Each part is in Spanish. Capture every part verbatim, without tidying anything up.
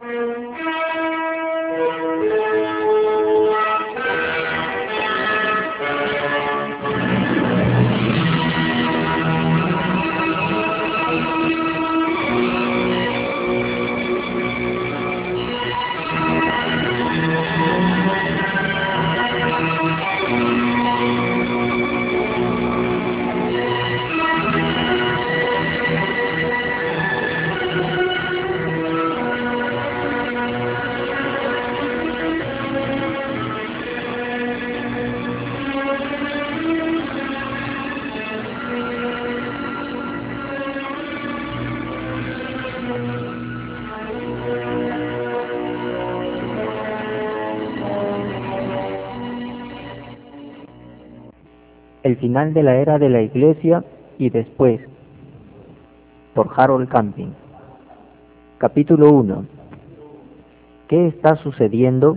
El final de la era de la Iglesia y después, por Harold Camping. Capítulo uno. ¿Qué está sucediendo?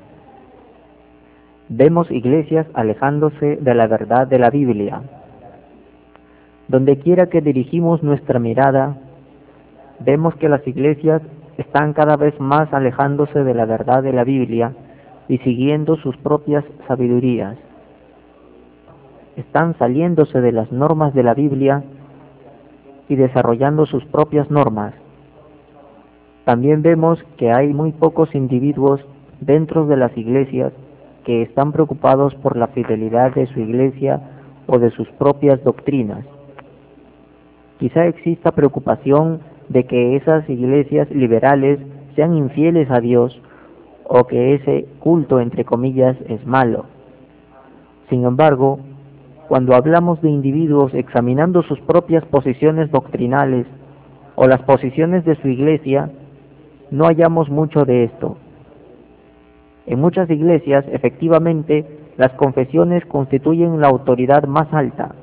Vemos iglesias alejándose de la verdad de la Biblia. Donde quiera que dirigimos nuestra mirada, vemos que las iglesias están cada vez más alejándose de la verdad de la Biblia y siguiendo sus propias sabidurías. Están saliéndose de las normas de la Biblia y desarrollando sus propias normas. También vemos que hay muy pocos individuos dentro de las iglesias que están preocupados por la fidelidad de su iglesia o de sus propias doctrinas. Quizá exista preocupación de que esas iglesias liberales sean infieles a Dios o que ese culto, entre comillas, es malo. Sin embargo, cuando hablamos de individuos examinando sus propias posiciones doctrinales o las posiciones de su iglesia, no hallamos mucho de esto. En muchas iglesias, efectivamente, las confesiones constituyen la autoridad más alta.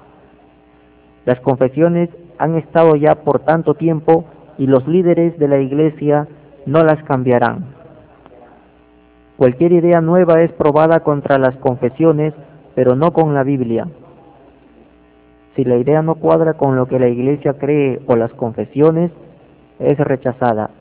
Las confesiones han estado ya por tanto tiempo y los líderes de la iglesia no las cambiarán. Cualquier idea nueva es probada contra las confesiones, pero no con la Biblia. Si la idea no cuadra con lo que la iglesia cree o las confesiones, es rechazada.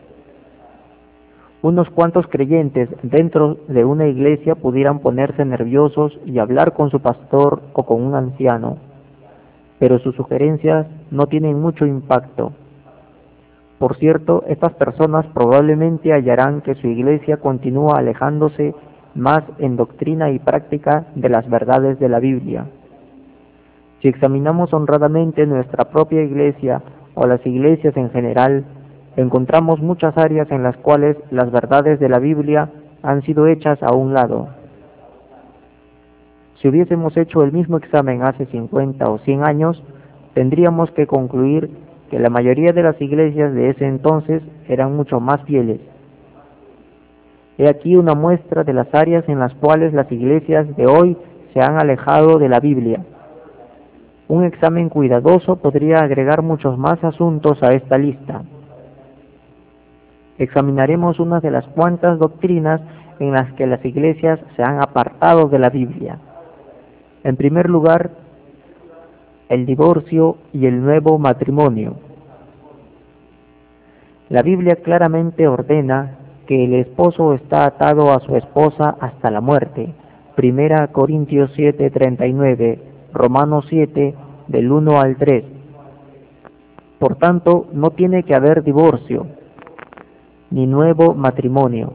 Unos cuantos creyentes dentro de una iglesia pudieran ponerse nerviosos y hablar con su pastor o con un anciano, pero sus sugerencias no tienen mucho impacto. Por cierto, estas personas probablemente hallarán que su iglesia continúa alejándose más en doctrina y práctica de las verdades de la Biblia. Si examinamos honradamente nuestra propia iglesia o las iglesias en general, encontramos muchas áreas en las cuales las verdades de la Biblia han sido hechas a un lado. Si hubiésemos hecho el mismo examen hace cincuenta o cien años, tendríamos que concluir que la mayoría de las iglesias de ese entonces eran mucho más fieles. He aquí una muestra de las áreas en las cuales las iglesias de hoy se han alejado de la Biblia. Un examen cuidadoso podría agregar muchos más asuntos a esta lista. Examinaremos unas de las cuantas doctrinas en las que las iglesias se han apartado de la Biblia. En primer lugar, el divorcio y el nuevo matrimonio. La Biblia claramente ordena que el esposo está atado a su esposa hasta la muerte. Primera Corintios siete treinta y nueve, Romanos siete, del uno al tres. Por tanto, no tiene que haber divorcio, ni nuevo matrimonio.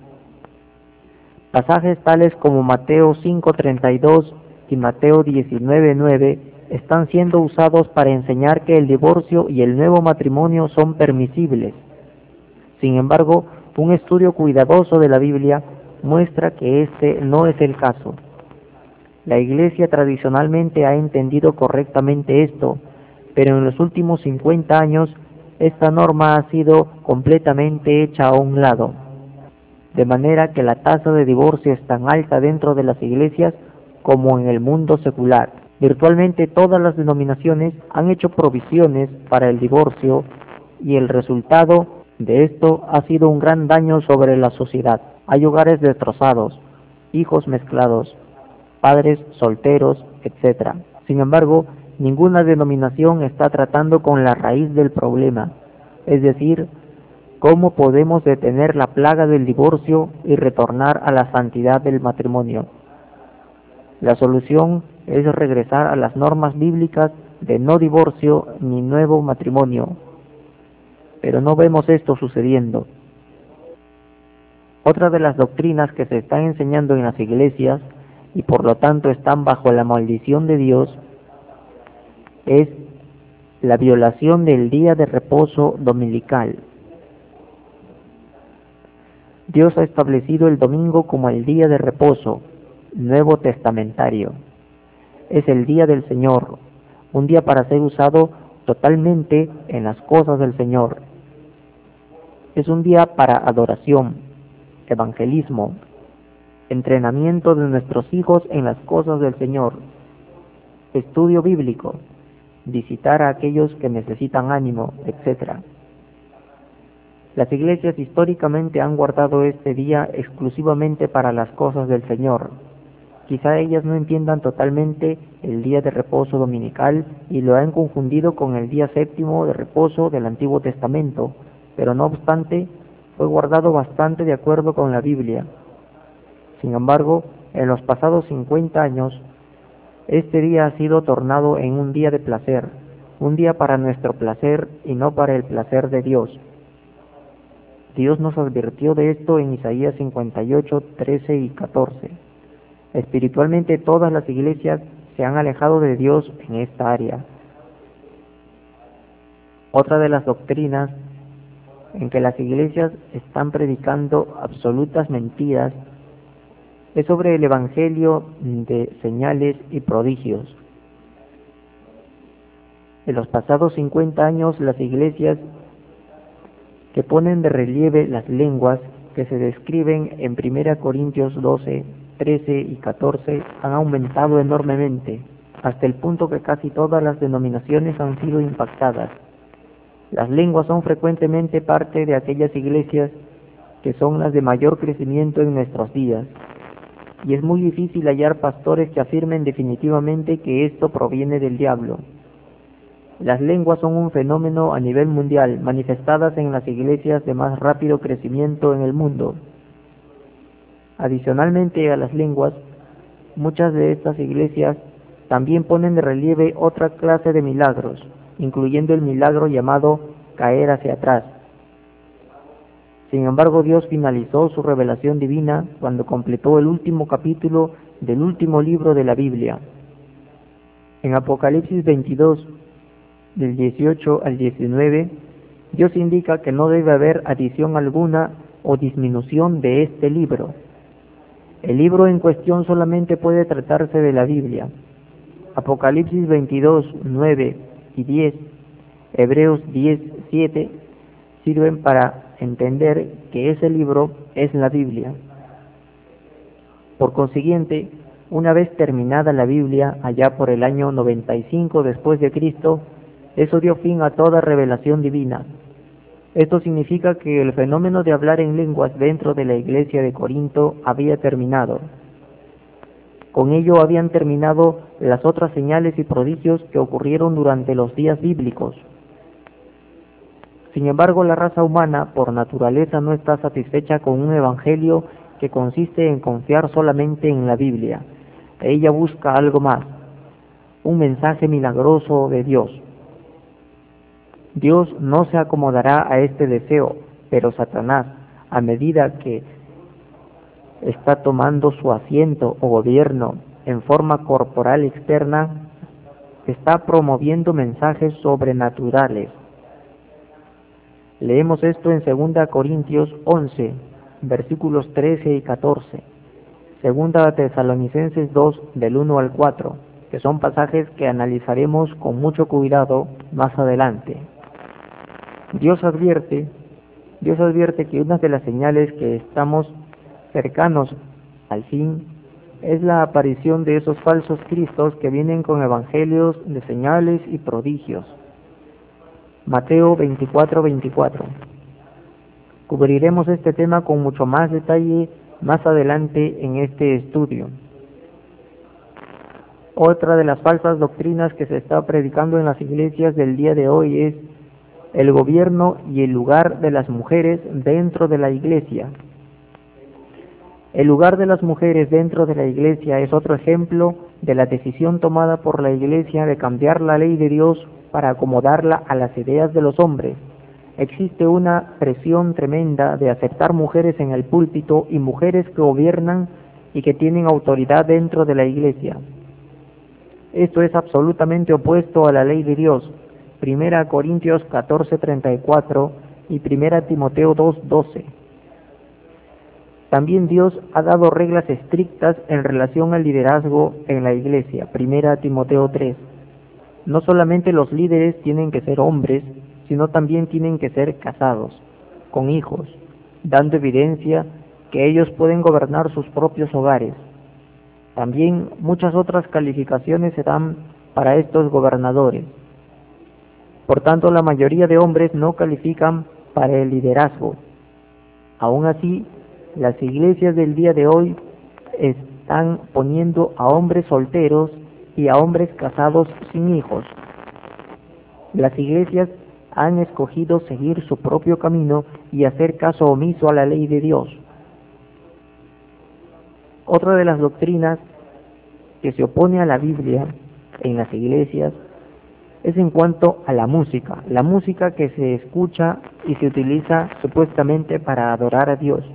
Pasajes tales como Mateo cinco treinta y dos y Mateo diecinueve nueve están siendo usados para enseñar que el divorcio y el nuevo matrimonio son permisibles. Sin embargo, un estudio cuidadoso de la Biblia muestra que este no es el caso. La Iglesia tradicionalmente ha entendido correctamente esto, pero en los últimos cincuenta años esta norma ha sido completamente hecha a un lado, de manera que la tasa de divorcio es tan alta dentro de las iglesias como en el mundo secular. Virtualmente todas las denominaciones han hecho provisiones para el divorcio y el resultado de esto ha sido un gran daño sobre la sociedad. Hay hogares destrozados, hijos mezclados, padres solteros, etcétera. Sin embargo, ninguna denominación está tratando con la raíz del problema, es decir, ¿cómo podemos detener la plaga del divorcio y retornar a la santidad del matrimonio? La solución es regresar a las normas bíblicas de no divorcio ni nuevo matrimonio, pero no vemos esto sucediendo. Otra de las doctrinas que se están enseñando en las iglesias y por lo tanto están bajo la maldición de Dios es la violación del día de reposo dominical. Dios ha establecido el domingo como el día de reposo nuevo testamentario. Es el día del Señor, un día para ser usado totalmente en las cosas del Señor. Es un día para adoración, evangelismo, entrenamiento de nuestros hijos en las cosas del Señor, estudio bíblico, visitar a aquellos que necesitan ánimo, etcétera. Las iglesias históricamente han guardado este día exclusivamente para las cosas del Señor. Quizá ellas no entiendan totalmente el día de reposo dominical y lo han confundido con el día séptimo de reposo del Antiguo Testamento, pero no obstante, fue guardado bastante de acuerdo con la Biblia. Sin embargo, en los pasados cincuenta años, este día ha sido tornado en un día de placer, un día para nuestro placer y no para el placer de Dios. Dios nos advirtió de esto en Isaías cincuenta y ocho, trece y catorce. Espiritualmente todas las iglesias se han alejado de Dios en esta área. Otra de las doctrinas en que las iglesias están predicando absolutas mentiras es sobre el evangelio de señales y prodigios. En los pasados cincuenta años las iglesias que ponen de relieve las lenguas que se describen en primera Corintios doce, trece y catorce han aumentado enormemente, hasta el punto que casi todas las denominaciones han sido impactadas. Las lenguas son frecuentemente parte de aquellas iglesias que son las de mayor crecimiento en nuestros días, y es muy difícil hallar pastores que afirmen definitivamente que esto proviene del diablo. Las lenguas son un fenómeno a nivel mundial, manifestadas en las iglesias de más rápido crecimiento en el mundo. Adicionalmente a las lenguas, muchas de estas iglesias también ponen de relieve otra clase de milagros, incluyendo el milagro llamado caer hacia atrás. Sin embargo, Dios finalizó su revelación divina cuando completó el último capítulo del último libro de la Biblia. En Apocalipsis veintidós, del dieciocho al diecinueve, Dios indica que no debe haber adición alguna o disminución de este libro. El libro en cuestión solamente puede tratarse de la Biblia. Apocalipsis veintidós, nueve y diez, Hebreos diez, siete, sirven para entender que ese libro es la Biblia. Por consiguiente, una vez terminada la Biblia, allá por el año noventa y cinco después de Cristo, eso dio fin a toda revelación divina. Esto significa que el fenómeno de hablar en lenguas dentro de la iglesia de Corinto había terminado. Con ello habían terminado las otras señales y prodigios que ocurrieron durante los días bíblicos. Sin embargo, la raza humana, por naturaleza, no está satisfecha con un evangelio que consiste en confiar solamente en la Biblia. Ella busca algo más, un mensaje milagroso de Dios. Dios no se acomodará a este deseo, pero Satanás, a medida que está tomando su asiento o gobierno en forma corporal externa, está promoviendo mensajes sobrenaturales. Leemos esto en segunda Corintios once, versículos trece y catorce, segunda Tesalonicenses dos, del uno al cuatro, que son pasajes que analizaremos con mucho cuidado más adelante. Dios advierte, Dios advierte que una de las señales que estamos cercanos al fin es la aparición de esos falsos cristos que vienen con evangelios de señales y prodigios. Mateo veinticuatro, veinticuatro. Cubriremos este tema con mucho más detalle más adelante en este estudio. Otra de las falsas doctrinas que se está predicando en las iglesias del día de hoy es el gobierno y el lugar de las mujeres dentro de la Iglesia. El lugar de las mujeres dentro de la Iglesia es otro ejemplo de la decisión tomada por la Iglesia de cambiar la ley de Dios para acomodarla a las ideas de los hombres. Existe una presión tremenda de aceptar mujeres en el púlpito y mujeres que gobiernan y que tienen autoridad dentro de la Iglesia. Esto es absolutamente opuesto a la ley de Dios. Primera Corintios catorce treinta y cuatro y Primera Timoteo dos doce. También Dios ha dado reglas estrictas en relación al liderazgo en la Iglesia. Primera Timoteo tres. No solamente los líderes tienen que ser hombres, sino también tienen que ser casados, con hijos, dando evidencia que ellos pueden gobernar sus propios hogares. También muchas otras calificaciones se dan para estos gobernadores. Por tanto, la mayoría de hombres no califican para el liderazgo. Aún así, las iglesias del día de hoy están poniendo a hombres solteros y a hombres casados sin hijos. Las iglesias han escogido seguir su propio camino y hacer caso omiso a la ley de Dios. Otra de las doctrinas que se opone a la Biblia en las iglesias es en cuanto a la música, la música que se escucha y se utiliza supuestamente para adorar a Dios.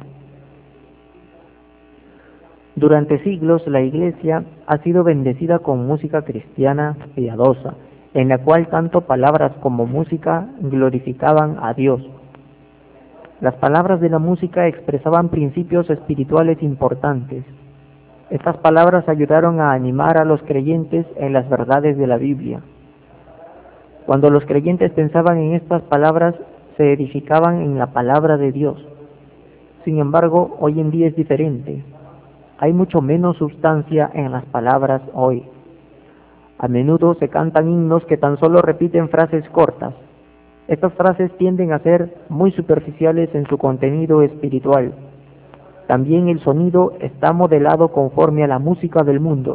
Durante siglos la Iglesia ha sido bendecida con música cristiana piadosa, en la cual tanto palabras como música glorificaban a Dios. Las palabras de la música expresaban principios espirituales importantes. Estas palabras ayudaron a animar a los creyentes en las verdades de la Biblia. Cuando los creyentes pensaban en estas palabras, se edificaban en la palabra de Dios. Sin embargo, hoy en día es diferente. Hay mucho menos sustancia en las palabras hoy. A menudo se cantan himnos que tan solo repiten frases cortas. Estas frases tienden a ser muy superficiales en su contenido espiritual. También el sonido está modelado conforme a la música del mundo.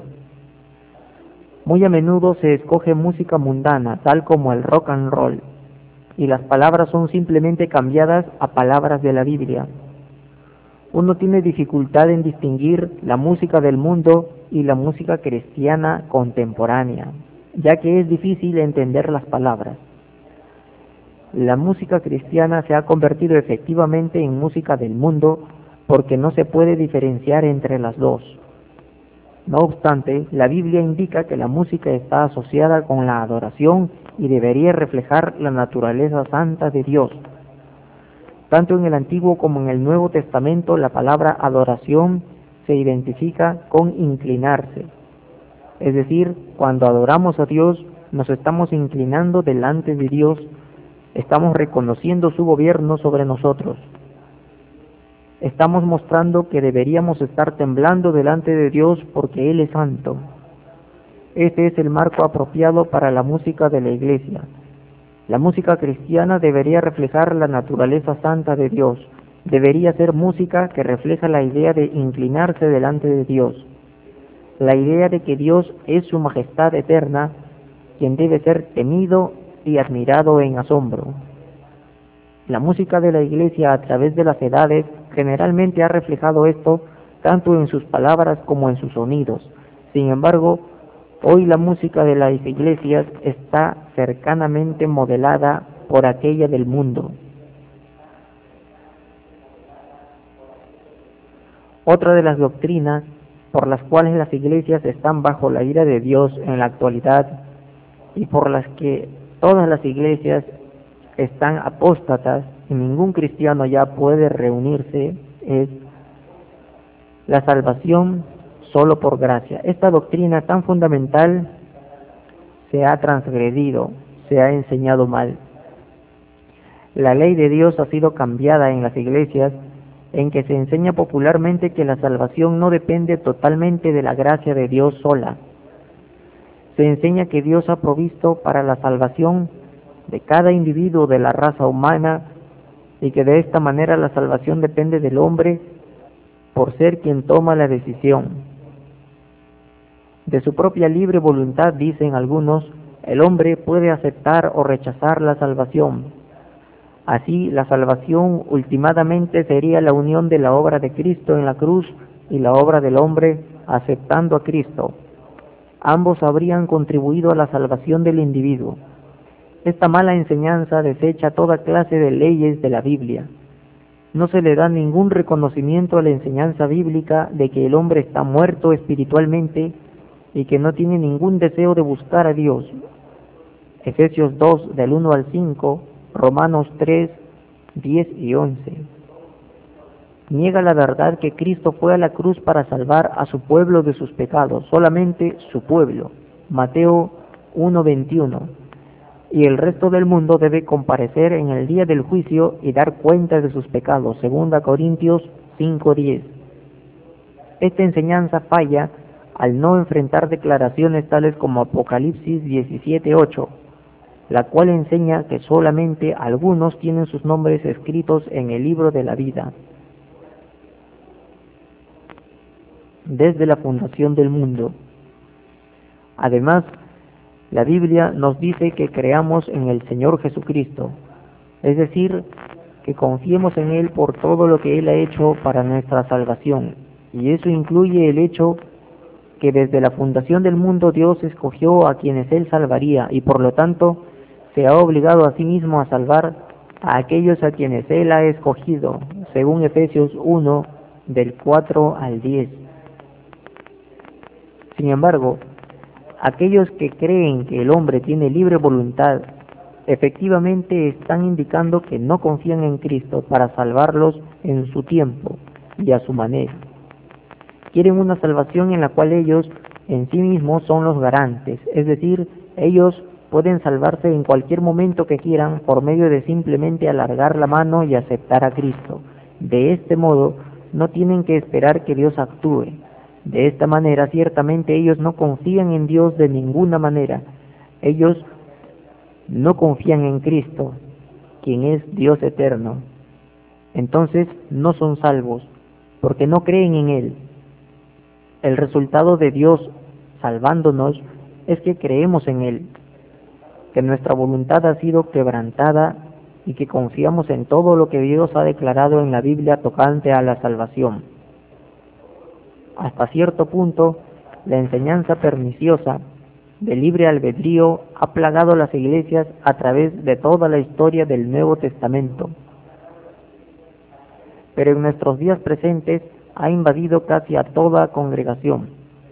Muy a menudo se escoge música mundana, tal como el rock and roll, y las palabras son simplemente cambiadas a palabras de la Biblia. Uno tiene dificultad en distinguir la música del mundo y la música cristiana contemporánea, ya que es difícil entender las palabras. La música cristiana se ha convertido efectivamente en música del mundo porque no se puede diferenciar entre las dos. No obstante, la Biblia indica que la música está asociada con la adoración y debería reflejar la naturaleza santa de Dios. Tanto en el Antiguo como en el Nuevo Testamento, la palabra adoración se identifica con inclinarse. Es decir, cuando adoramos a Dios, nos estamos inclinando delante de Dios, estamos reconociendo su gobierno sobre nosotros. Estamos mostrando que deberíamos estar temblando delante de Dios porque Él es santo. Este es el marco apropiado para la música de la Iglesia. La música cristiana debería reflejar la naturaleza santa de Dios. Debería ser música que refleja la idea de inclinarse delante de Dios. La idea de que Dios es su majestad eterna, quien debe ser temido y admirado en asombro. La música de la Iglesia a través de las edades generalmente ha reflejado esto tanto en sus palabras como en sus sonidos. Sin embargo, hoy la música de las iglesias está cercanamente modelada por aquella del mundo. Otra de las doctrinas por las cuales las iglesias están bajo la ira de Dios en la actualidad y por las que todas las iglesias están apóstatas y ningún cristiano ya puede reunirse es la salvación solo por gracia. Esta doctrina tan fundamental se ha transgredido, se ha enseñado mal. La ley de Dios ha sido cambiada en las iglesias, en que se enseña popularmente que la salvación no depende totalmente de la gracia de Dios sola. Se enseña que Dios ha provisto para la salvación de cada individuo de la raza humana y que de esta manera la salvación depende del hombre por ser quien toma la decisión. De su propia libre voluntad, dicen algunos, el hombre puede aceptar o rechazar la salvación. Así, la salvación ultimadamente sería la unión de la obra de Cristo en la cruz y la obra del hombre aceptando a Cristo. Ambos habrían contribuido a la salvación del individuo. Esta mala enseñanza desecha toda clase de leyes de la Biblia. No se le da ningún reconocimiento a la enseñanza bíblica de que el hombre está muerto espiritualmente y que no tiene ningún deseo de buscar a Dios. Efesios dos, del uno al cinco, Romanos tres, diez y once. Niega la verdad que Cristo fue a la cruz para salvar a su pueblo de sus pecados, solamente su pueblo. Mateo uno, veintiuno. Y el resto del mundo debe comparecer en el día del juicio y dar cuenta de sus pecados. Segunda Corintios cinco, diez. Esta enseñanza falla al no enfrentar declaraciones tales como Apocalipsis diecisiete, ocho, la cual enseña que solamente algunos tienen sus nombres escritos en el libro de la vida. Desde la fundación del mundo. Además, la Biblia nos dice que creamos en el Señor Jesucristo, es decir, que confiemos en Él por todo lo que Él ha hecho para nuestra salvación, y eso incluye el hecho que desde la fundación del mundo Dios escogió a quienes Él salvaría, y por lo tanto se ha obligado a sí mismo a salvar a aquellos a quienes Él ha escogido, según Efesios uno, del cuatro al diez. Sin embargo, aquellos que creen que el hombre tiene libre voluntad, efectivamente están indicando que no confían en Cristo para salvarlos en su tiempo y a su manera. Quieren una salvación en la cual ellos en sí mismos son los garantes, es decir, ellos pueden salvarse en cualquier momento que quieran por medio de simplemente alargar la mano y aceptar a Cristo. De este modo, no tienen que esperar que Dios actúe. De esta manera, ciertamente ellos no confían en Dios de ninguna manera. Ellos no confían en Cristo, quien es Dios eterno. Entonces no son salvos, porque no creen en Él. El resultado de Dios salvándonos es que creemos en Él, que nuestra voluntad ha sido quebrantada y que confiamos en todo lo que Dios ha declarado en la Biblia tocante a la salvación. Hasta cierto punto, la enseñanza perniciosa del libre albedrío ha plagado las iglesias a través de toda la historia del Nuevo Testamento. Pero en nuestros días presentes ha invadido casi a toda congregación.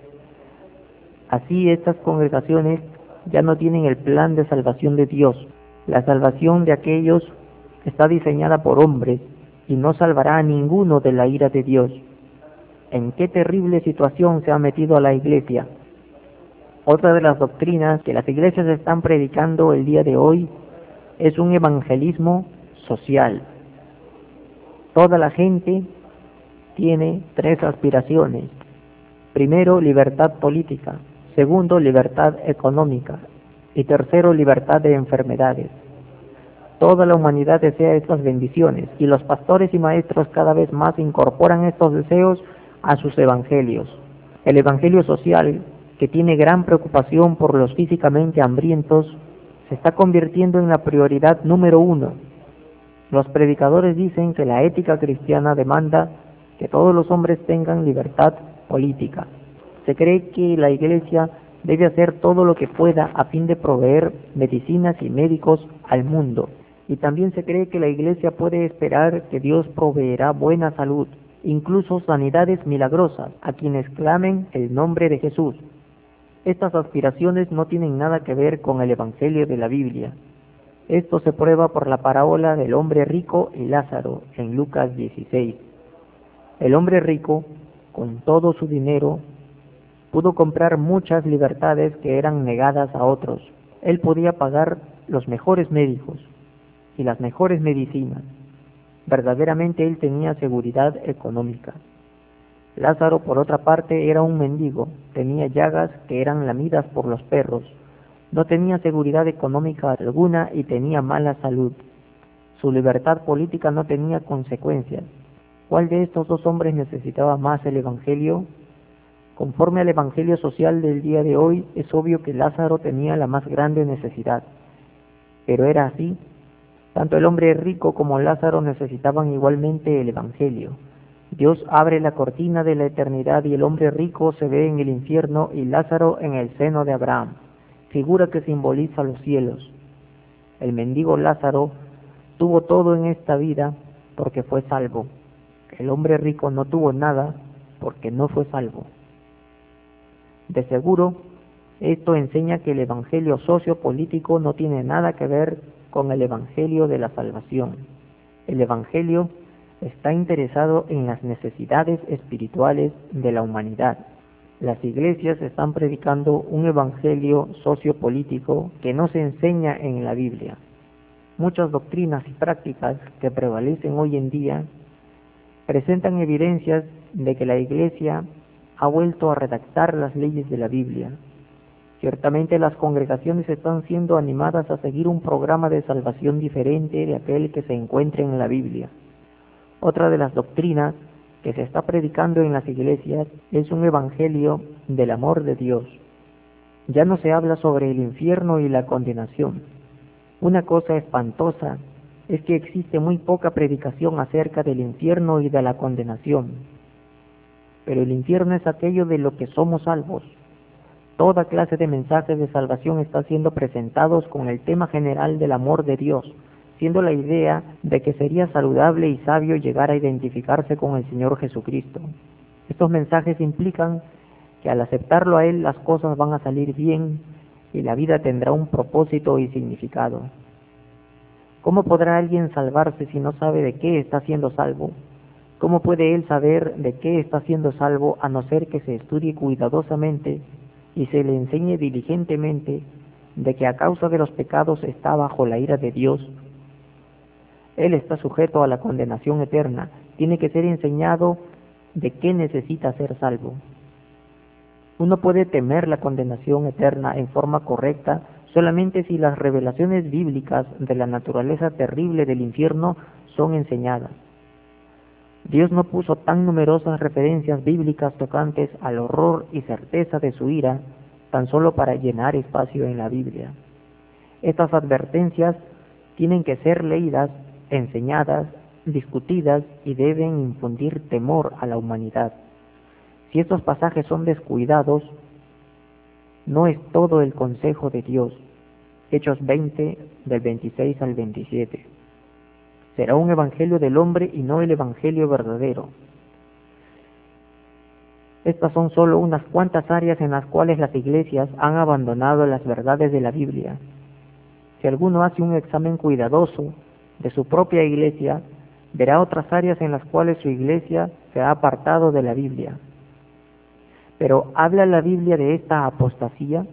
Así, estas congregaciones ya no tienen el plan de salvación de Dios. La salvación de aquellos está diseñada por hombres y no salvará a ninguno de la ira de Dios. ¿En qué terrible situación se ha metido a la iglesia? Otra de las doctrinas que las iglesias están predicando el día de hoy es un evangelismo social. Toda la gente tiene tres aspiraciones. Primero, libertad política. Segundo, libertad económica. Y tercero, libertad de enfermedades. Toda la humanidad desea estas bendiciones y los pastores y maestros cada vez más incorporan estos deseos a sus evangelios. El evangelio social, que tiene gran preocupación por los físicamente hambrientos, se está convirtiendo en la prioridad número uno. Los predicadores dicen que la ética cristiana demanda que todos los hombres tengan libertad política. Se cree que la Iglesia debe hacer todo lo que pueda a fin de proveer medicinas y médicos al mundo. Y también se cree que la Iglesia puede esperar que Dios proveerá buena salud, incluso sanidades milagrosas, a quienes clamen el nombre de Jesús. Estas aspiraciones no tienen nada que ver con el Evangelio de la Biblia. Esto se prueba por la parábola del hombre rico y Lázaro en Lucas dieciséis. El hombre rico, con todo su dinero, pudo comprar muchas libertades que eran negadas a otros. Él podía pagar los mejores médicos y las mejores medicinas. Verdaderamente él tenía seguridad económica. Lázaro, por otra parte, era un mendigo, tenía llagas que eran lamidas por los perros, no tenía seguridad económica alguna y tenía mala salud. Su libertad política no tenía consecuencias. ¿Cuál de estos dos hombres necesitaba más el Evangelio? Conforme al Evangelio social del día de hoy, es obvio que Lázaro tenía la más grande necesidad. Pero era así Tanto el hombre rico como Lázaro necesitaban igualmente el Evangelio. Dios abre la cortina de la eternidad y el hombre rico se ve en el infierno y Lázaro en el seno de Abraham, figura que simboliza los cielos. El mendigo Lázaro tuvo todo en esta vida porque fue salvo. El hombre rico no tuvo nada porque no fue salvo. De seguro, esto enseña que el evangelio sociopolítico no tiene nada que ver con el evangelio de la salvación. El evangelio está interesado en las necesidades espirituales de la humanidad. Las iglesias están predicando un evangelio sociopolítico que no se enseña en la Biblia. Muchas doctrinas y prácticas que prevalecen hoy en día presentan evidencias de que la iglesia ha vuelto a redactar las leyes de la Biblia. Ciertamente las congregaciones están siendo animadas a seguir un programa de salvación diferente de aquel que se encuentra en la Biblia. Otra de las doctrinas que se está predicando en las iglesias es un evangelio del amor de Dios. Ya no se habla sobre el infierno y la condenación. Una cosa espantosa es que existe muy poca predicación acerca del infierno y de la condenación. Pero el infierno es aquello de lo que somos salvos. Toda clase de mensajes de salvación está siendo presentados con el tema general del amor de Dios, siendo la idea de que sería saludable y sabio llegar a identificarse con el Señor Jesucristo. Estos mensajes implican que al aceptarlo a Él las cosas van a salir bien y la vida tendrá un propósito y significado. ¿Cómo podrá alguien salvarse si no sabe de qué está siendo salvo? ¿Cómo puede él saber de qué está siendo salvo a no ser que se estudie cuidadosamente y se le enseñe diligentemente de que a causa de los pecados está bajo la ira de Dios? Él está sujeto a la condenación eterna. Tiene que ser enseñado de qué necesita ser salvo. Uno puede temer la condenación eterna en forma correcta solamente si las revelaciones bíblicas de la naturaleza terrible del infierno son enseñadas. Dios no puso tan numerosas referencias bíblicas tocantes al horror y certeza de su ira tan solo para llenar espacio en la Biblia. Estas advertencias tienen que ser leídas, enseñadas, discutidas y deben infundir temor a la humanidad. Si estos pasajes son descuidados, no es todo el consejo de Dios. Hechos veinte, del veintiséis al veintisiete. Será un evangelio del hombre y no el evangelio verdadero. Estas son solo unas cuantas áreas en las cuales las iglesias han abandonado las verdades de la Biblia. Si alguno hace un examen cuidadoso de su propia iglesia, verá otras áreas en las cuales su iglesia se ha apartado de la Biblia. Pero ¿habla la Biblia de esta apostasía?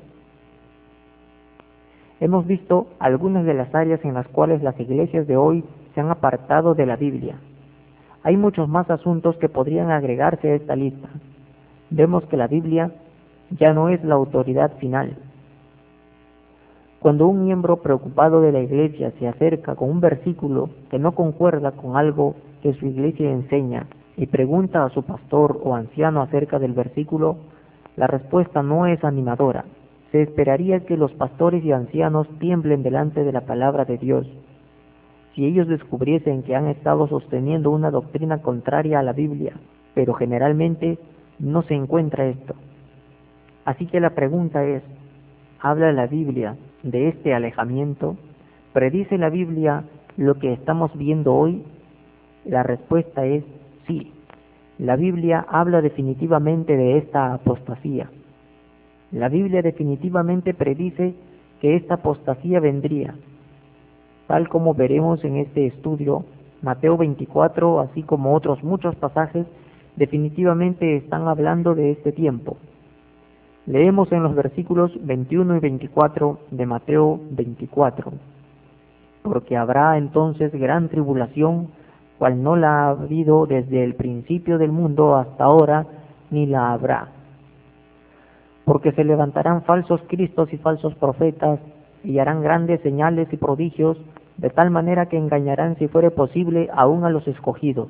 Hemos visto algunas de las áreas en las cuales las iglesias de hoy se han apartado de la Biblia. Hay muchos más asuntos que podrían agregarse a esta lista. Vemos que la Biblia ya no es la autoridad final. Cuando un miembro preocupado de la iglesia se acerca con un versículo que no concuerda con algo que su iglesia enseña y pregunta a su pastor o anciano acerca del versículo, la respuesta no es animadora. Se esperaría que los pastores y ancianos tiemblen delante de la palabra de Dios. Si ellos descubriesen que han estado sosteniendo una doctrina contraria a la Biblia, pero generalmente no se encuentra esto. Así que la pregunta es, ¿habla la Biblia de este alejamiento? ¿Predice la Biblia lo que estamos viendo hoy? La respuesta es sí. La Biblia habla definitivamente de esta apostasía. La Biblia definitivamente predice que esta apostasía vendría. Tal como veremos en este estudio, Mateo veinticuatro, así como otros muchos pasajes, definitivamente están hablando de este tiempo. Leemos en los versículos veintiuno y veinticuatro de Mateo veinticuatro. Porque habrá entonces gran tribulación, cual no la ha habido desde el principio del mundo hasta ahora, ni la habrá. Porque se levantarán falsos cristos y falsos profetas, y harán grandes señales y prodigios, de tal manera que engañarán, si fuere posible, aún a los escogidos.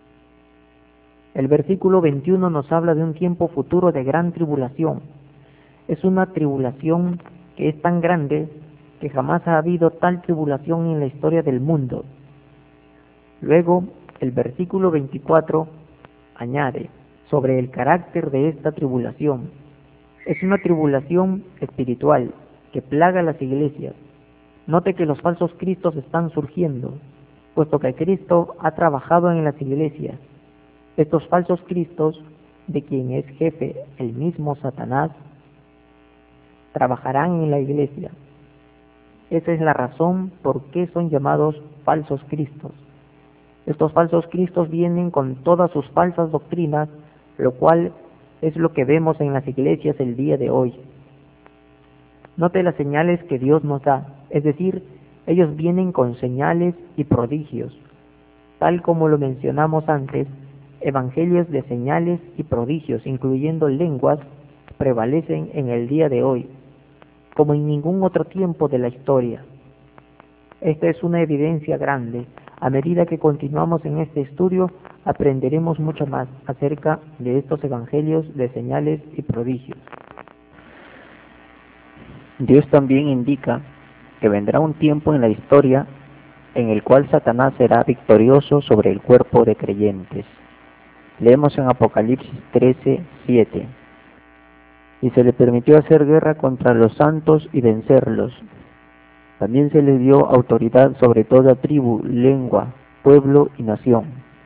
El versículo veintiuno nos habla de un tiempo futuro de gran tribulación. Es una tribulación que es tan grande que jamás ha habido tal tribulación en la historia del mundo. Luego, el versículo veinticuatro añade sobre el carácter de esta tribulación. Es una tribulación espiritual que plaga a las iglesias. Note que los falsos cristos están surgiendo, puesto que Cristo ha trabajado en las iglesias. Estos falsos cristos, de quien es jefe el mismo Satanás, trabajarán en la iglesia. Esa es la razón por qué son llamados falsos cristos. Estos falsos cristos vienen con todas sus falsas doctrinas, lo cual es lo que vemos en las iglesias el día de hoy. Note las señales que Dios nos da, es decir, ellos vienen con señales y prodigios. Tal como lo mencionamos antes, evangelios de señales y prodigios, incluyendo lenguas, prevalecen en el día de hoy, como en ningún otro tiempo de la historia. Esta es una evidencia grande. A medida que continuamos en este estudio, aprenderemos mucho más acerca de estos evangelios de señales y prodigios. Dios también indica que vendrá un tiempo en la historia en el cual Satanás será victorioso sobre el cuerpo de creyentes. Leemos en Apocalipsis trece, siete. Y se le permitió hacer guerra contra los santos y vencerlos. También se le dio autoridad sobre toda tribu, lengua, pueblo y nación.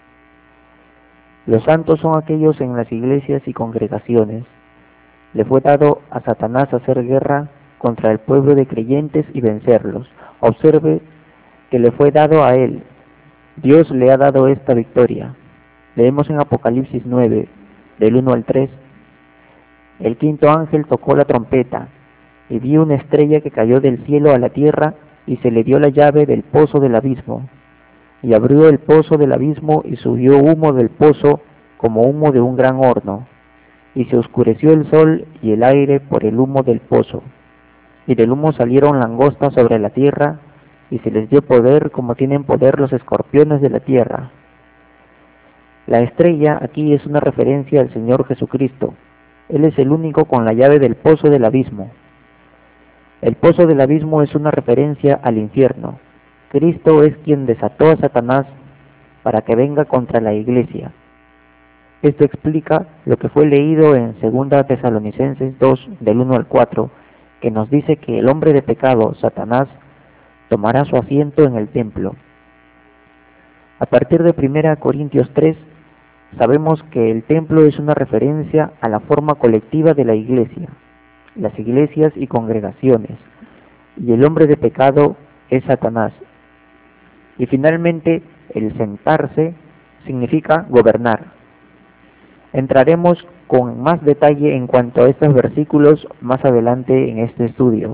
Los santos son aquellos en las iglesias y congregaciones. Le fue dado a Satanás hacer guerra contra el pueblo de creyentes y vencerlos. Observe que le fue dado a él. Dios le ha dado esta victoria. Leemos en Apocalipsis nueve, del uno al tres. El quinto ángel tocó la trompeta, y vi una estrella que cayó del cielo a la tierra, y se le dio la llave del pozo del abismo. Y abrió el pozo del abismo, y subió humo del pozo como humo de un gran horno. Y se oscureció el sol y el aire por el humo del pozo. Y del humo salieron langostas sobre la tierra, y se les dio poder como tienen poder los escorpiones de la tierra. La estrella aquí es una referencia al Señor Jesucristo. Él es el único con la llave del pozo del abismo. El pozo del abismo es una referencia al infierno. Cristo es quien desató a Satanás para que venga contra la iglesia. Esto explica lo que fue leído en segunda Tesalonicenses dos, del uno al cuatro, que nos dice que el hombre de pecado, Satanás, tomará su asiento en el templo. A partir de primera Corintios tres, sabemos que el templo es una referencia a la forma colectiva de la iglesia, las iglesias y congregaciones, y el hombre de pecado es Satanás. Y finalmente, el sentarse significa gobernar. Entraremos con más detalle en cuanto a estos versículos más adelante en este estudio.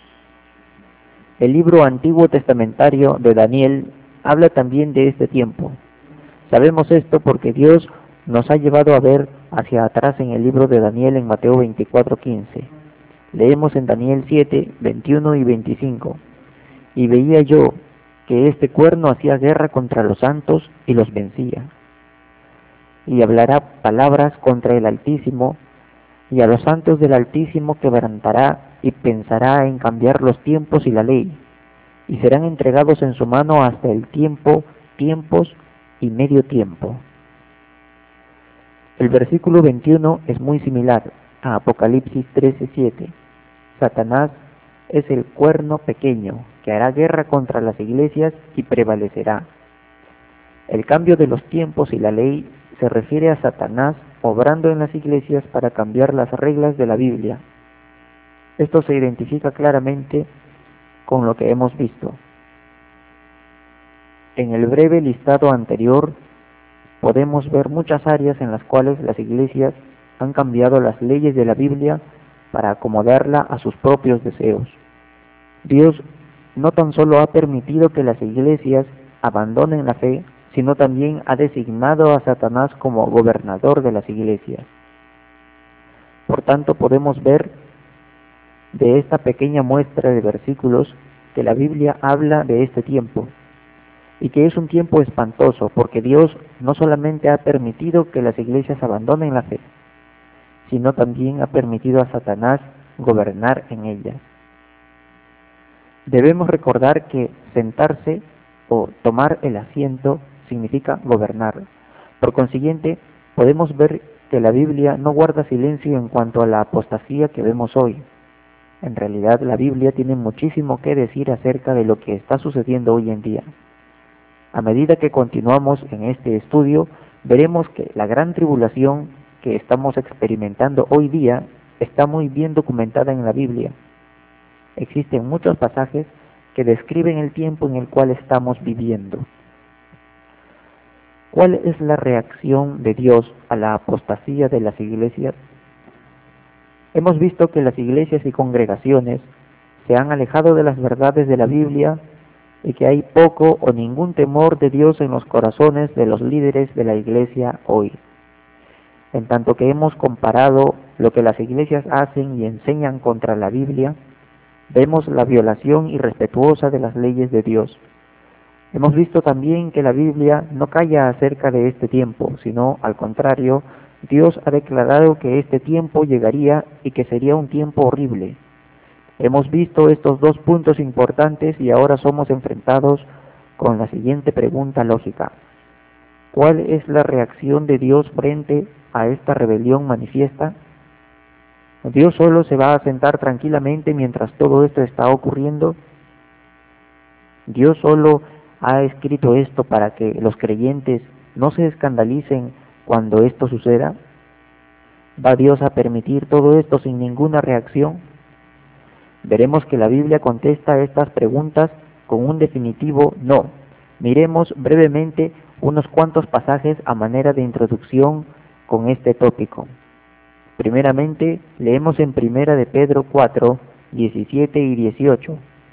El libro antiguo testamentario de Daniel habla también de este tiempo. Sabemos esto porque Dios nos ha llevado a ver hacia atrás en el libro de Daniel en Mateo veinticuatro, quince. Leemos en Daniel siete, veintiuno y veinticinco. Y veía yo que este cuerno hacía guerra contra los santos y los vencía. Y hablará palabras contra el Altísimo, y a los santos del Altísimo quebrantará y pensará en cambiar los tiempos y la ley, y serán entregados en su mano hasta el tiempo, tiempos y medio tiempo. El versículo veintiuno es muy similar a Apocalipsis trece, siete. Satanás es el cuerno pequeño que hará guerra contra las iglesias y prevalecerá. El cambio de los tiempos y la ley se refiere a Satanás obrando en las iglesias para cambiar las reglas de la Biblia. Esto se identifica claramente con lo que hemos visto. En el breve listado anterior podemos ver muchas áreas en las cuales las iglesias han cambiado las leyes de la Biblia para acomodarla a sus propios deseos. Dios no tan solo ha permitido que las iglesias abandonen la fe, sino también ha designado a Satanás como gobernador de las iglesias. Por tanto, podemos ver de esta pequeña muestra de versículos que la Biblia habla de este tiempo, y que es un tiempo espantoso, porque Dios no solamente ha permitido que las iglesias abandonen la fe, sino también ha permitido a Satanás gobernar en ellas. Debemos recordar que sentarse o tomar el asiento significa gobernar. Por consiguiente, podemos ver que la Biblia no guarda silencio en cuanto a la apostasía que vemos hoy. En realidad, la Biblia tiene muchísimo que decir acerca de lo que está sucediendo hoy en día. A medida que continuamos en este estudio, veremos que la gran tribulación que estamos experimentando hoy día está muy bien documentada en la Biblia. Existen muchos pasajes que describen el tiempo en el cual estamos viviendo. ¿Cuál es la reacción de Dios a la apostasía de las iglesias? Hemos visto que las iglesias y congregaciones se han alejado de las verdades de la Biblia y que hay poco o ningún temor de Dios en los corazones de los líderes de la iglesia hoy. En tanto que hemos comparado lo que las iglesias hacen y enseñan contra la Biblia, vemos la violación irrespetuosa de las leyes de Dios. Hemos visto también que la Biblia no calla acerca de este tiempo, sino al contrario, Dios ha declarado que este tiempo llegaría y que sería un tiempo horrible. Hemos visto estos dos puntos importantes y ahora somos enfrentados con la siguiente pregunta lógica. ¿Cuál es la reacción de Dios frente a esta rebelión manifiesta? ¿Dios solo se va a sentar tranquilamente mientras todo esto está ocurriendo? ¿Dios solo ha escrito esto para que los creyentes no se escandalicen cuando esto suceda? ¿Va Dios a permitir todo esto sin ninguna reacción? Veremos que la Biblia contesta a estas preguntas con un definitivo no. Miremos brevemente unos cuantos pasajes a manera de introducción con este tópico. Primeramente, leemos en Primera de Pedro cuatro, diecisiete y dieciocho.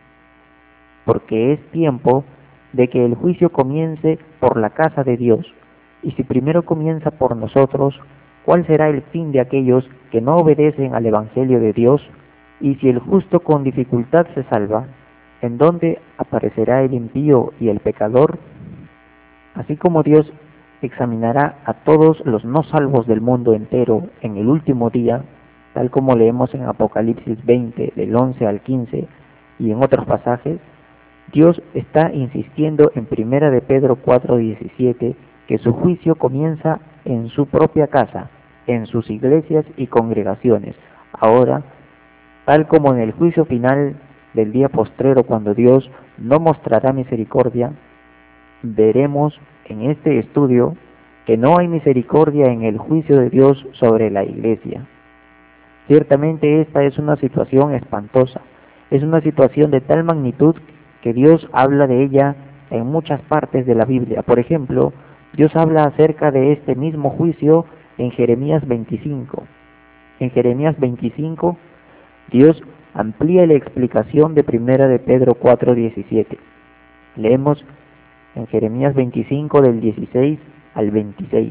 Porque es tiempo de que el juicio comience por la casa de Dios. Y si primero comienza por nosotros, ¿cuál será el fin de aquellos que no obedecen al Evangelio de Dios? Y si el justo con dificultad se salva, ¿en dónde aparecerá el impío y el pecador? Así como Dios examinará a todos los no salvos del mundo entero en el último día, tal como leemos en Apocalipsis veinte, del once al quince, y en otros pasajes, Dios está insistiendo en Primera de Pedro cuatro, diecisiete, que su juicio comienza en su propia casa, en sus iglesias y congregaciones. Ahora, tal como en el juicio final del día postrero, cuando Dios no mostrará misericordia, veremos en este estudio que no hay misericordia en el juicio de Dios sobre la iglesia. Ciertamente esta es una situación espantosa, es una situación de tal magnitud que Dios habla de ella en muchas partes de la Biblia. Por ejemplo, Dios habla acerca de este mismo juicio en Jeremías veinticinco. En Jeremías veinticinco, Dios amplía la explicación de Primera de Pedro cuatro, diecisiete. Leemos en Jeremías veinticinco del dieciséis al veintiséis.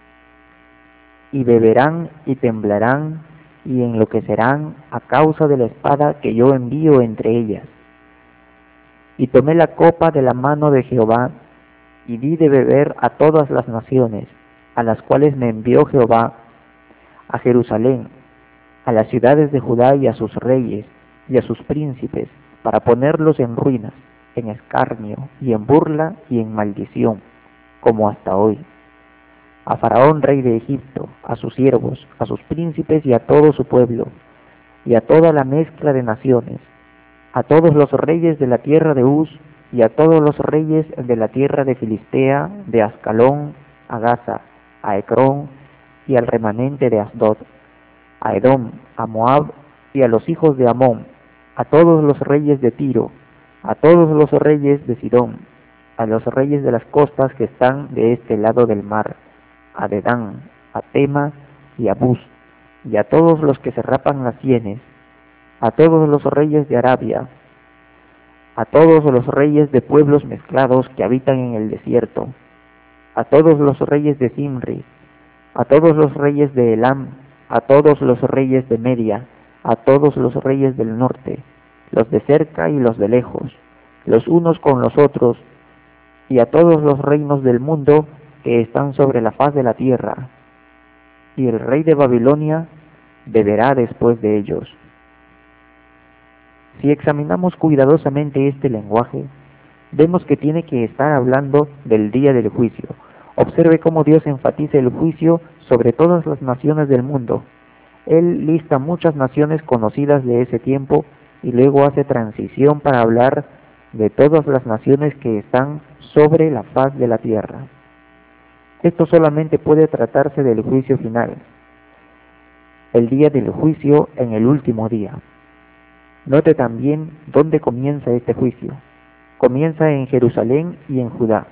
Y beberán y temblarán y enloquecerán a causa de la espada que yo envío entre ellas. Y tomé la copa de la mano de Jehová y di de beber a todas las naciones, a las cuales me envió Jehová, a Jerusalén, a las ciudades de Judá y a sus reyes y a sus príncipes, para ponerlos en ruinas, en escarnio y en burla y en maldición, como hasta hoy. A Faraón rey de Egipto, a sus siervos, a sus príncipes y a todo su pueblo, y a toda la mezcla de naciones, a todos los reyes de la tierra de Uz, y a todos los reyes de la tierra de Filistea, de Ascalón, a Gaza, a Ecrón, y al remanente de Asdod, a Edom, a Moab, y a los hijos de Amón, a todos los reyes de Tiro, a todos los reyes de Sidón, a los reyes de las costas que están de este lado del mar, a Dedán, a Tema y a Bus, y a todos los que se rapan las sienes, a todos los reyes de Arabia, a todos los reyes de pueblos mezclados que habitan en el desierto, a todos los reyes de Zimri, a todos los reyes de Elam, a todos los reyes de Media, a todos los reyes del norte, los de cerca y los de lejos, los unos con los otros, y a todos los reinos del mundo que están sobre la faz de la tierra, y el rey de Babilonia beberá después de ellos. Si examinamos cuidadosamente este lenguaje, vemos que tiene que estar hablando del día del juicio. Observe cómo Dios enfatiza el juicio sobre todas las naciones del mundo. Él lista muchas naciones conocidas de ese tiempo y luego hace transición para hablar de todas las naciones que están sobre la faz de la tierra. Esto solamente puede tratarse del juicio final, el día del juicio en el último día. Note también dónde comienza este juicio. Comienza en Jerusalén y en Judá.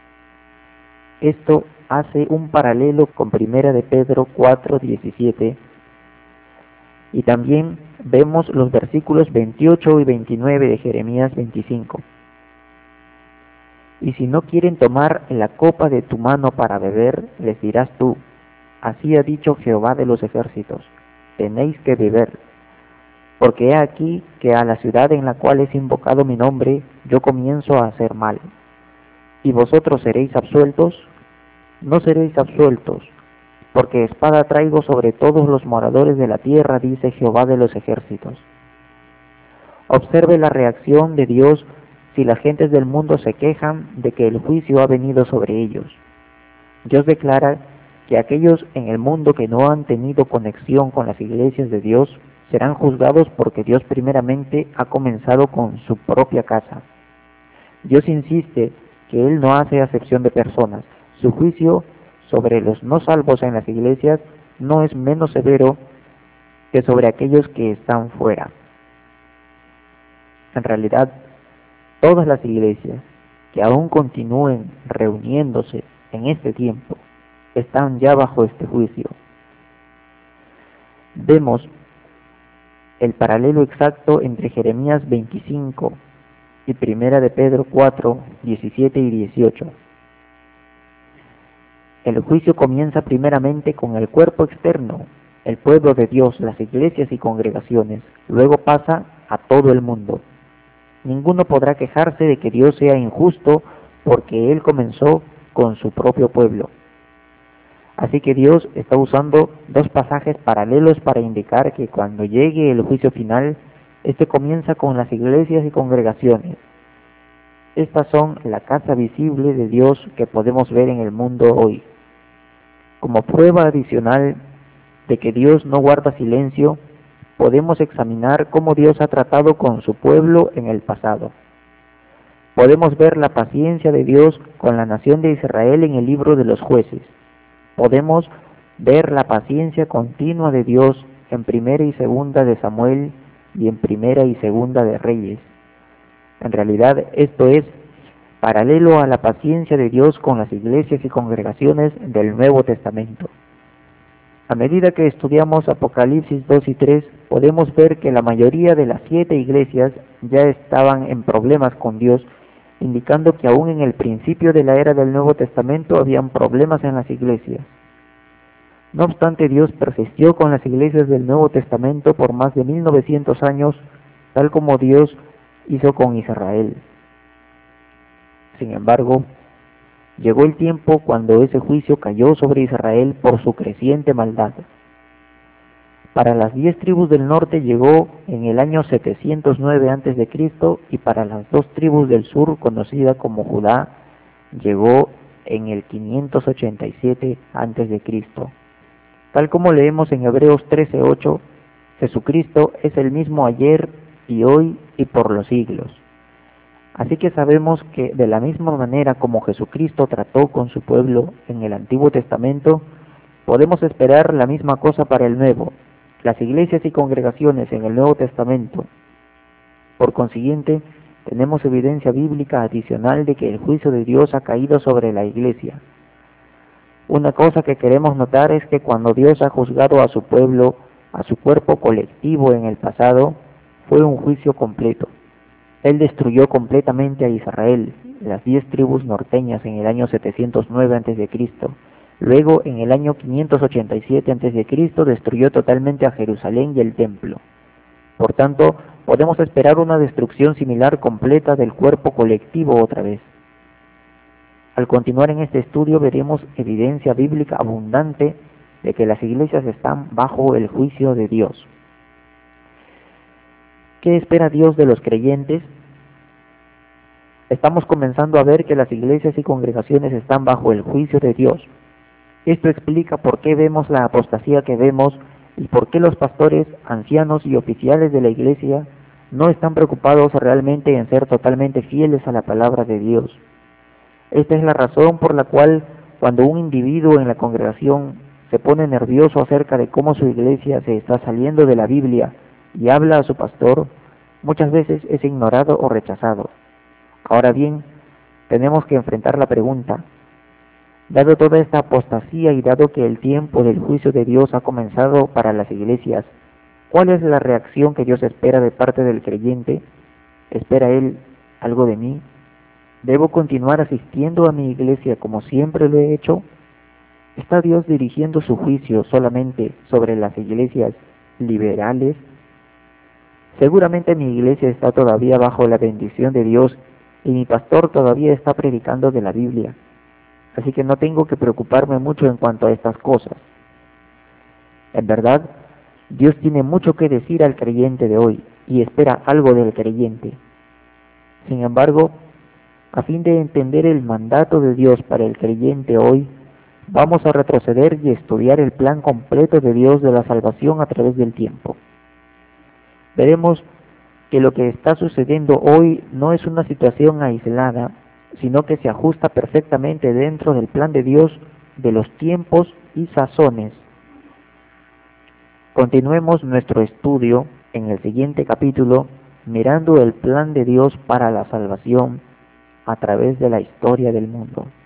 Esto hace un paralelo con Primera de Pedro cuatro diecisiete, y también vemos los versículos veintiocho y veintinueve de Jeremías veinticinco. Y si no quieren tomar la copa de tu mano para beber, les dirás tú, así ha dicho Jehová de los ejércitos, tenéis que beber. Porque he aquí que a la ciudad en la cual es invocado mi nombre, yo comienzo a hacer mal. ¿Y vosotros seréis absueltos? No seréis absueltos, porque espada traigo sobre todos los moradores de la tierra, dice Jehová de los ejércitos. Observe la reacción de Dios si las gentes del mundo se quejan de que el juicio ha venido sobre ellos. Dios declara que aquellos en el mundo que no han tenido conexión con las iglesias de Dios serán juzgados porque Dios primeramente ha comenzado con su propia casa. Dios insiste que Él no hace acepción de personas. Su juicio sobre los no salvos en las iglesias no es menos severo que sobre aquellos que están fuera. En realidad, todas las iglesias que aún continúen reuniéndose en este tiempo están ya bajo este juicio. Vemos el paralelo exacto entre Jeremías veinticinco y Primera de Pedro cuatro diecisiete y dieciocho. El juicio comienza primeramente con el cuerpo externo, el pueblo de Dios, las iglesias y congregaciones. Luego pasa a todo el mundo. Ninguno podrá quejarse de que Dios sea injusto porque Él comenzó con su propio pueblo. Así que Dios está usando dos pasajes paralelos para indicar que cuando llegue el juicio final, este comienza con las iglesias y congregaciones. Estas son la casa visible de Dios que podemos ver en el mundo hoy. Como prueba adicional de que Dios no guarda silencio, podemos examinar cómo Dios ha tratado con su pueblo en el pasado. Podemos ver la paciencia de Dios con la nación de Israel en el libro de los Jueces. Podemos ver la paciencia continua de Dios en Primera y Segunda de Samuel y en Primera y Segunda de Reyes. En realidad, esto es paralelo a la paciencia de Dios con las iglesias y congregaciones del Nuevo Testamento. A medida que estudiamos Apocalipsis dos y tres, podemos ver que la mayoría de las siete iglesias ya estaban en problemas con Dios, indicando que aún en el principio de la era del Nuevo Testamento habían problemas en las iglesias. No obstante, Dios persistió con las iglesias del Nuevo Testamento por más de mil novecientos años, tal como Dios hizo con Israel. Sin embargo, llegó el tiempo cuando ese juicio cayó sobre Israel por su creciente maldad. Para las diez tribus del norte llegó en el año setecientos nueve antes de Cristo y para las dos tribus del sur, conocida como Judá, llegó en el quinientos ochenta y siete antes de Cristo. Tal como leemos en Hebreos trece ocho, Jesucristo es el mismo ayer y hoy y por los siglos. Así que sabemos que de la misma manera como Jesucristo trató con su pueblo en el Antiguo Testamento, podemos esperar la misma cosa para el Nuevo, las iglesias y congregaciones en el Nuevo Testamento. Por consiguiente, tenemos evidencia bíblica adicional de que el juicio de Dios ha caído sobre la iglesia. Una cosa que queremos notar es que cuando Dios ha juzgado a su pueblo, a su cuerpo colectivo en el pasado, fue un juicio completo. Él destruyó completamente a Israel, las diez tribus norteñas en el año setecientos nueve antes de Cristo. Luego, en el año quinientos ochenta y siete antes de Cristo, destruyó totalmente a Jerusalén y el templo. Por tanto, podemos esperar una destrucción similar completa del cuerpo colectivo otra vez. Al continuar en este estudio veremos evidencia bíblica abundante de que las iglesias están bajo el juicio de Dios. ¿Qué espera Dios de los creyentes? Estamos comenzando a ver que las iglesias y congregaciones están bajo el juicio de Dios. Esto explica por qué vemos la apostasía que vemos y por qué los pastores, ancianos y oficiales de la iglesia no están preocupados realmente en ser totalmente fieles a la palabra de Dios. Esta es la razón por la cual cuando un individuo en la congregación se pone nervioso acerca de cómo su iglesia se está saliendo de la Biblia y habla a su pastor, muchas veces es ignorado o rechazado. Ahora bien, tenemos que enfrentar la pregunta: dado toda esta apostasía y dado que el tiempo del juicio de Dios ha comenzado para las iglesias, ¿cuál es la reacción que Dios espera de parte del creyente? ¿Espera Él algo de mí? ¿Debo continuar asistiendo a mi iglesia como siempre lo he hecho? ¿Está Dios dirigiendo su juicio solamente sobre las iglesias liberales? Seguramente mi iglesia está todavía bajo la bendición de Dios y mi pastor todavía está predicando de la Biblia, así que no tengo que preocuparme mucho en cuanto a estas cosas. En verdad, Dios tiene mucho que decir al creyente de hoy y espera algo del creyente. Sin embargo, a fin de entender el mandato de Dios para el creyente hoy, vamos a retroceder y estudiar el plan completo de Dios de la salvación a través del tiempo. Veremos que lo que está sucediendo hoy no es una situación aislada, sino que se ajusta perfectamente dentro del plan de Dios de los tiempos y sazones. Continuemos nuestro estudio en el siguiente capítulo, mirando el plan de Dios para la salvación a través de la historia del mundo.